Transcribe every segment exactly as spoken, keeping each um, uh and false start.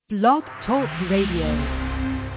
Blog Talk Radio.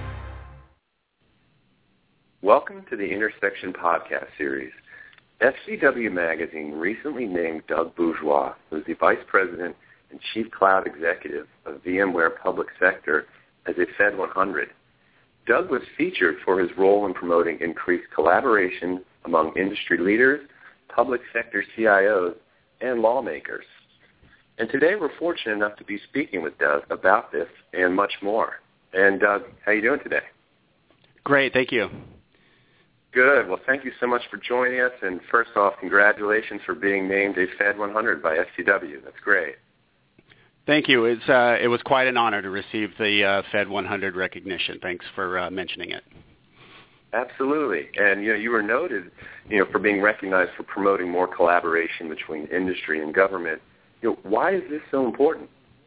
Welcome to the Intersection podcast series. F C W Magazine recently named Doug Bourgeois, who is the Vice President and Chief Cloud Executive of VMware Public Sector, as a Fed one hundred. Doug was featured for his role in promoting increased collaboration among industry leaders, public sector C I Os, and lawmakers. And today we're fortunate enough to be speaking with Doug about this and much more. And Doug, how are you doing today? Great, thank you. Good. Well, thank you so much for joining us. And first off, congratulations for being named a Fed one hundred by F C W. That's great. Thank you. It's, uh, it was quite an honor to receive the uh, Fed one hundred recognition. Thanks for uh, mentioning it. Absolutely. And, you know, you were noted, you know, for being recognized for promoting more collaboration between industry and government. You know, why is this so important?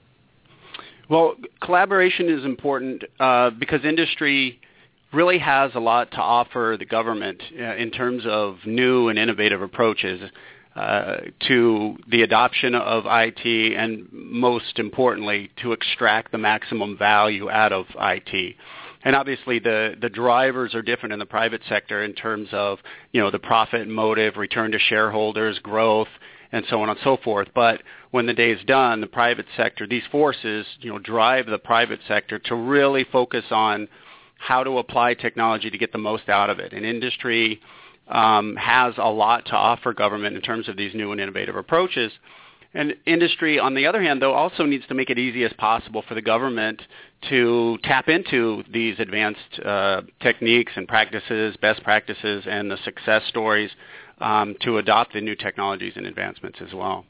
Well, collaboration is important uh, because industry really has a lot to offer the government uh, in terms of new and innovative approaches uh, to the adoption of I T and, most importantly, to extract the maximum value out of I T. And obviously the, the drivers are different in the private sector in terms of, you know, the profit motive, return to shareholders, growth, and so on and so forth. But when the day is done, the private sector, these forces, you know, drive the private sector to really focus on how to apply technology to get the most out of it. And industry um, has a lot to offer government in terms of these new and innovative approaches. And industry, on the other hand, though, also needs to make it easy as possible for the government to tap into these advanced uh, techniques and practices, best practices, and the success stories um, to adopt the new technologies and advancements as well.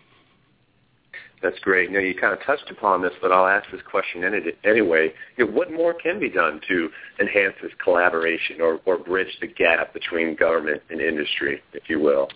That's great. You know, you kind of touched upon this, but I'll ask this question anyway. You know, what more can be done to enhance this collaboration or, or bridge the gap between government and industry, if you will?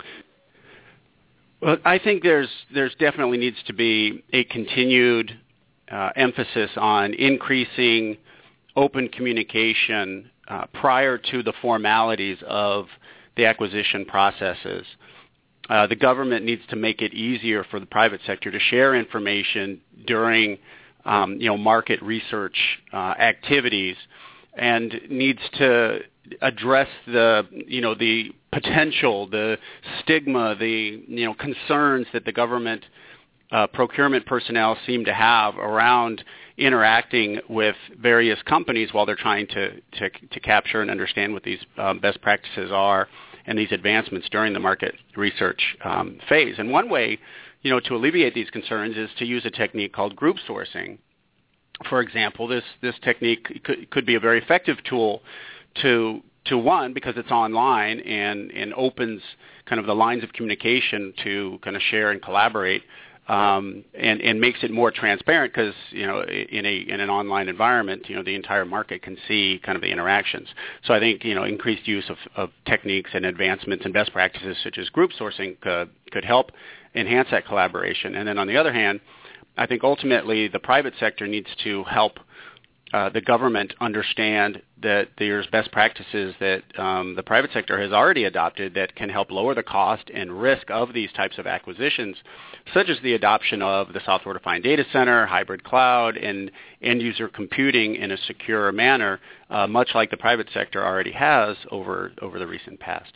Well, I think there's there's definitely needs to be a continued uh, emphasis on increasing open communication uh, prior to the formalities of the acquisition processes. Uh, the government needs to make it easier for the private sector to share information during, um, you know, market research uh, activities, and needs to address the, you know, the potential, the stigma, the, you know, concerns that the government uh, procurement personnel seem to have around interacting with various companies while they're trying to to, to capture and understand what these um, best practices are and these advancements during the market research um, phase. And one way, you know, to alleviate these concerns is to use a technique called group sourcing. For example, this this technique could, could be a very effective tool to to one, because it's online and, and opens kind of the lines of communication to kind of share and collaborate, um, and, and makes it more transparent because, you know, in a in an online environment, you know, the entire market can see kind of the interactions. So I think, you know, increased use of, of techniques and advancements and best practices such as group sourcing could, could help enhance that collaboration. And then on the other hand, I think ultimately the private sector needs to help Uh, the government understand that there's best practices that um, the private sector has already adopted that can help lower the cost and risk of these types of acquisitions, such as the adoption of the software-defined data center, hybrid cloud, and end-user computing in a secure manner, uh, much like the private sector already has over, over the recent past.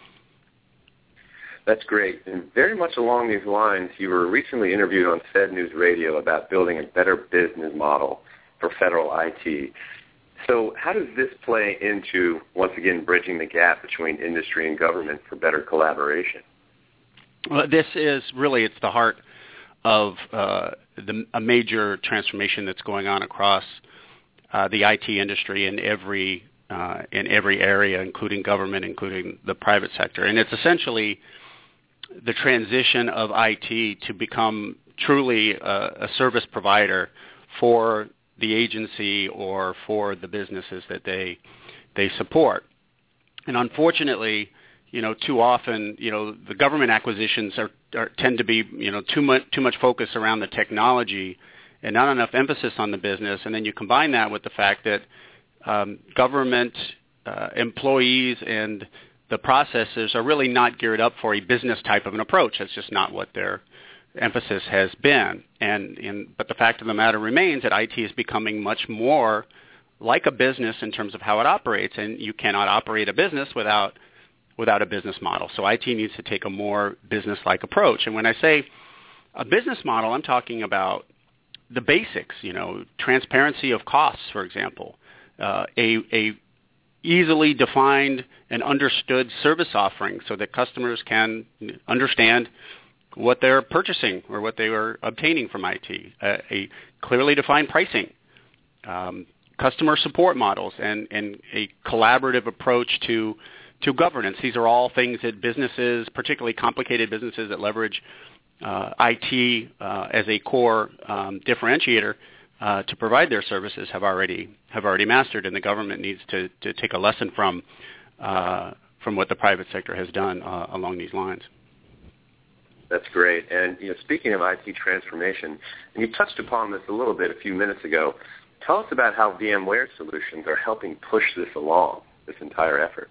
That's great. And very much along these lines, you were recently interviewed on Fed News Radio about building a better business model for federal I T. So how does this play into, once again, bridging the gap between industry and government for better collaboration? Well, this is really, it's the heart of uh, the, a major transformation that's going on across uh, the I T industry in every, uh, in every area, including government, including the private sector. And it's essentially the transition of I T to become truly a, a service provider for the agency or for the businesses that they they support. And unfortunately, you know, too often, you know, the government acquisitions are, are tend to be, you know, too much too much focus around the technology and not enough emphasis on the business. And then you combine that with the fact that um, government uh, employees and the processes are really not geared up for a business type of an approach. That's just not what they're emphasis has been. And, and but the fact of the matter remains that I T is becoming much more like a business in terms of how it operates, and you cannot operate a business without without a business model. So I T needs to take a more business-like approach. And when I say a business model, I'm talking about the basics, you know, transparency of costs, for example, uh, a, a easily defined and understood service offering so that customers can understand what they're purchasing or what they are obtaining from I T, a, a clearly defined pricing, um, customer support models, and, and a collaborative approach to to governance. These are all things that businesses, particularly complicated businesses that leverage uh, I T uh, as a core um, differentiator uh, to provide their services, have already have already mastered, and the government needs to, to take a lesson from uh, from what the private sector has done uh, along these lines. That's great. And you know, speaking of I T transformation, and you touched upon this a little bit a few minutes ago, tell us about how VMware solutions are helping push this along, this entire effort.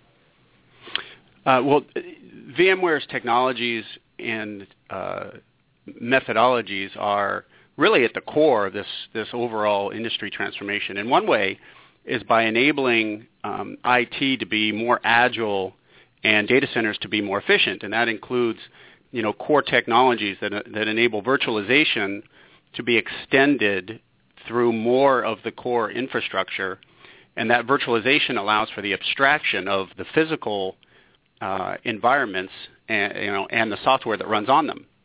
Uh, well, VMware's technologies and uh, methodologies are really at the core of this, this overall industry transformation. And one way is by enabling um, I T to be more agile and data centers to be more efficient, and that includes, you know, core technologies that that enable virtualization to be extended through more of the core infrastructure, and that virtualization allows for the abstraction of the physical uh, environments and, you know, and the software that runs on them.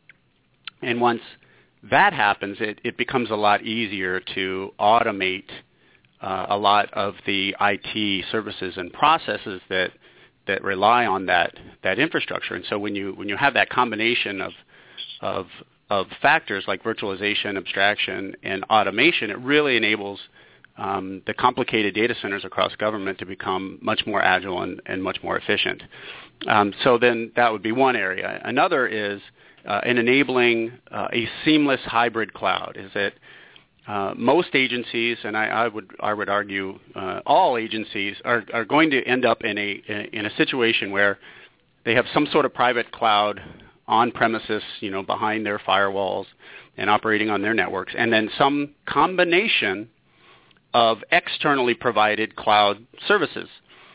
And once that happens, it, it becomes a lot easier to automate uh, a lot of the I T services and processes that that rely on that that infrastructure. And so when you when you have that combination of of of factors like virtualization, abstraction, and automation, it really enables um, the complicated data centers across government to become much more agile and, and much more efficient. Um, so then that would be one area. Another is uh, in enabling uh, a seamless hybrid cloud. Is that uh, most agencies, and I, I would I would argue uh, all agencies, are, are going to end up in a in a situation where they have some sort of private cloud on premises, you know, behind their firewalls and operating on their networks, and then some combination of externally provided cloud services.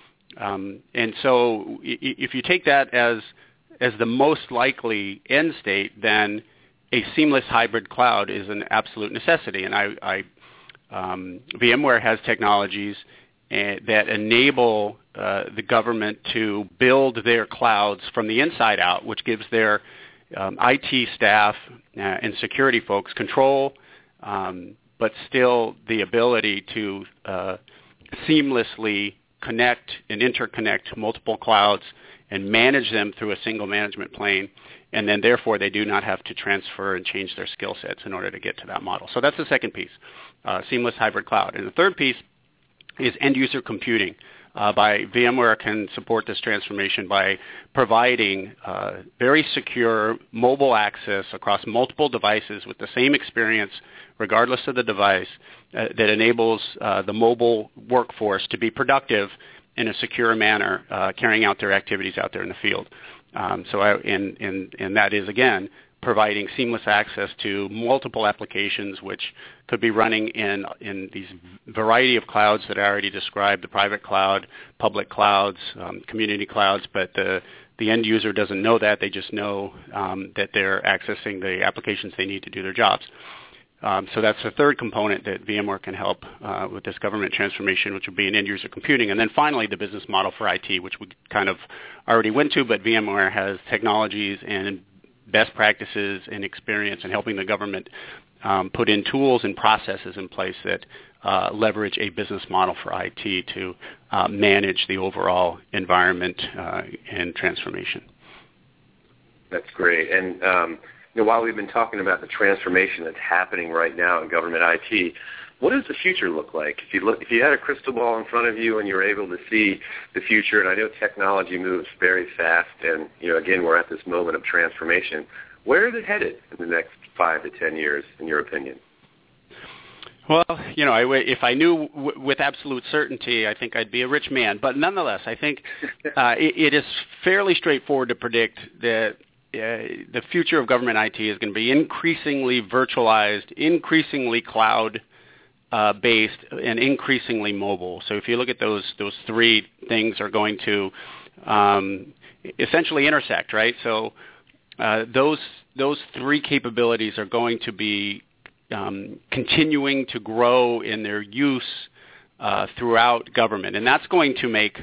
Um, and so if you take that as as the most likely end state, then a seamless hybrid cloud is an absolute necessity. And I, I um, VMware has technologies uh, that enable uh, the government to build their clouds from the inside out, which gives their um, I T staff uh, and security folks control, um, but still the ability to uh, seamlessly connect and interconnect multiple clouds and manage them through a single management plane, and then therefore they do not have to transfer and change their skill sets in order to get to that model. So that's the second piece, uh, seamless hybrid cloud. And the third piece is end-user computing. Uh, by VMware can support this transformation by providing uh, very secure mobile access across multiple devices with the same experience regardless of the device uh, that enables uh, the mobile workforce to be productive in a secure manner, uh, carrying out their activities out there in the field. Um, so, I, and, and, and that is, again, providing seamless access to multiple applications which could be running in, in these variety of clouds that I already described, the private cloud, public clouds, um, community clouds, but the, the end user doesn't know that. They just know um, that they're accessing the applications they need to do their jobs. Um, so that's the third component that VMware can help uh, with this government transformation, which would be an end-user computing. And then finally, the business model for I T, which we kind of already went to, but VMware has technologies and best practices and experience in helping the government um, put in tools and processes in place that uh, leverage a business model for I T to uh, manage the overall environment uh, and transformation. That's great. And um, you know, while we've been talking about the transformation that's happening right now in government I T, what does the future look like? If you look, if you had a crystal ball in front of you and you were able to see the future, and I know technology moves very fast, and you know, again, we're at this moment of transformation. Where is it headed in the next five to ten years, in your opinion? Well, you know, I, if I knew w- with absolute certainty, I think I'd be a rich man. But nonetheless, I think uh, it, it is fairly straightforward to predict that uh, the future of government I T is going to be increasingly virtualized, increasingly cloud uh, based, and increasingly mobile. So if you look at those those three things are going to um, essentially intersect, right? So uh, those those three capabilities are going to be um, continuing to grow in their use uh, throughout government, and that's going to make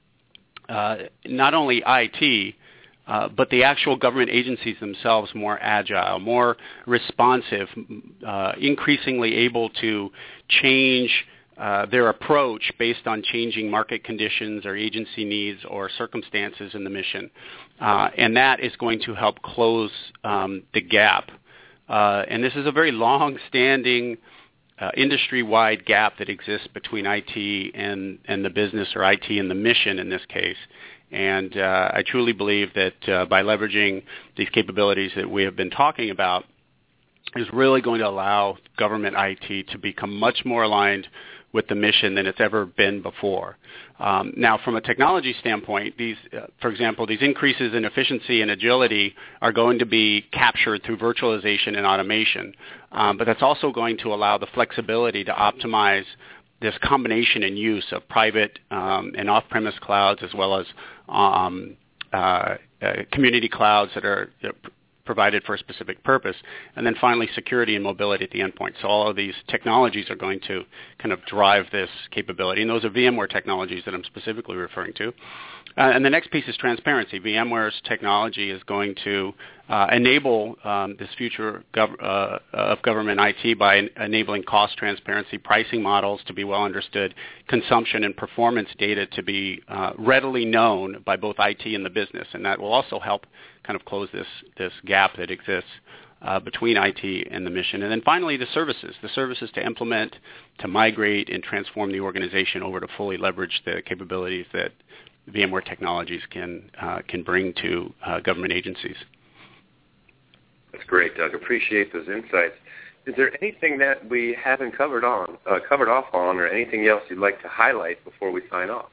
uh, not only I T Uh, but the actual government agencies themselves more agile, more responsive, uh, increasingly able to change uh, their approach based on changing market conditions or agency needs or circumstances in the mission. Uh, and that is going to help close um, the gap. Uh, and this is a very long-standing uh, industry-wide gap that exists between I T and, and the business, or I T and the mission in this case. And uh, I truly believe that uh, by leveraging these capabilities that we have been talking about is really going to allow government I T to become much more aligned with the mission than it's ever been before. Um, now, from a technology standpoint, these, uh, for example, these increases in efficiency and agility are going to be captured through virtualization and automation. Um, but that's also going to allow the flexibility to optimize this combination and use of private um, and off-premise clouds, as well as um, uh, uh, community clouds that are uh, provided for a specific purpose. And then finally, security and mobility at the endpoint. So all of these technologies are going to kind of drive this capability. And those are VMware technologies that I'm specifically referring to. Uh, and the next piece is transparency. VMware's technology is going to uh, enable um, this future gov- uh, of government I T by en- enabling cost transparency, pricing models to be well understood, consumption and performance data to be uh, readily known by both I T and the business. And that will also help kind of close this, this gap that exists uh, between I T and the mission. And then finally, the services, the services to implement, to migrate, and transform the organization over to fully leverage the capabilities that VMware technologies can uh, can bring to uh, government agencies. That's great, Doug. Appreciate those insights. Is there anything that we haven't covered on, uh, covered off on, or anything else you'd like to highlight before we sign off?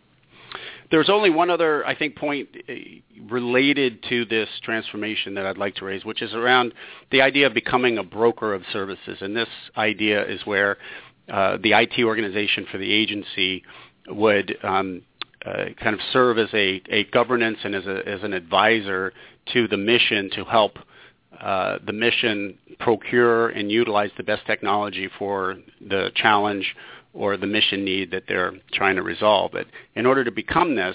There's only one other, I think, point related to this transformation that I'd like to raise, which is around the idea of becoming a broker of services. And this idea is where uh, the I T organization for the agency would um, uh, kind of serve as a, a governance and as, a, as an advisor to the mission to help uh, the mission procure and utilize the best technology for the challenge or the mission need that they're trying to resolve. But in order to become this,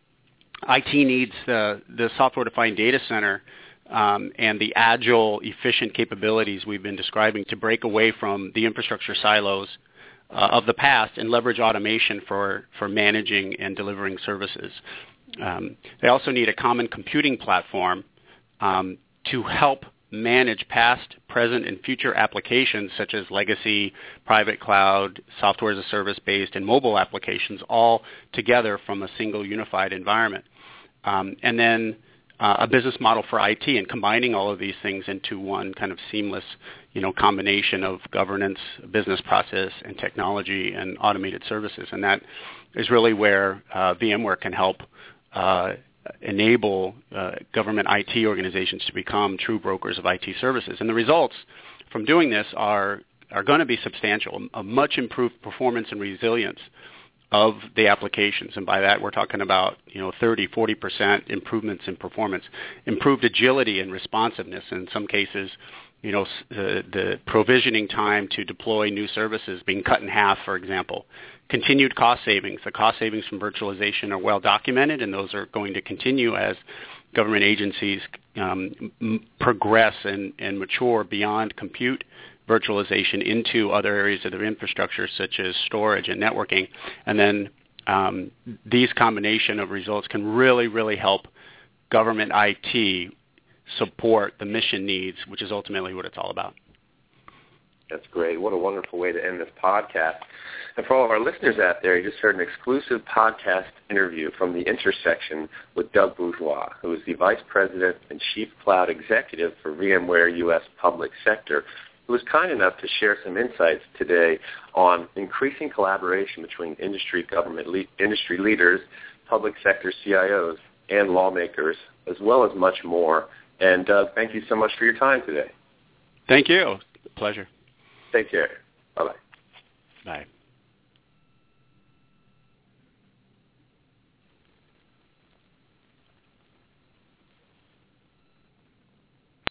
I T needs the, the software-defined data center um, and the agile, efficient capabilities we've been describing to break away from the infrastructure silos uh, of the past and leverage automation for, for managing and delivering services. Um, they also need a common computing platform um, to help manage past, present, and future applications such as legacy, private cloud, software as a service-based, and mobile applications all together from a single unified environment. Um, and then uh, a business model for I T and combining all of these things into one kind of seamless, you know, combination of governance, business process, and technology and automated services. And that is really where uh, VMware can help uh, enable uh, government I T organizations to become true brokers of I T services. And the results from doing this are, are going to be substantial, a much improved performance and resilience of the applications. And by that, we're talking about, you know, thirty, forty percent improvements in performance, improved agility and responsiveness. In some cases, you know, the, the provisioning time to deploy new services being cut in half, for example. Continued cost savings. The cost savings from virtualization are well documented, and those are going to continue as government agencies um, m- progress and, and mature beyond compute virtualization into other areas of their infrastructure, such as storage and networking. And then um, these combination of results can really, really help government I T support the mission needs, which is ultimately what it's all about. That's great. What a wonderful way to end this podcast. And for all of our listeners out there, you just heard an exclusive podcast interview from The Intersection with Doug Bourgeois, who is the Vice President and Chief Cloud Executive for VMware U S Public Sector, who was kind enough to share some insights today on increasing collaboration between industry, government, le- industry leaders, public sector C I Os, and lawmakers, as well as much more, And Doug, thank you so much for your time today. Thank you. Pleasure. Take care. Bye-bye. Bye.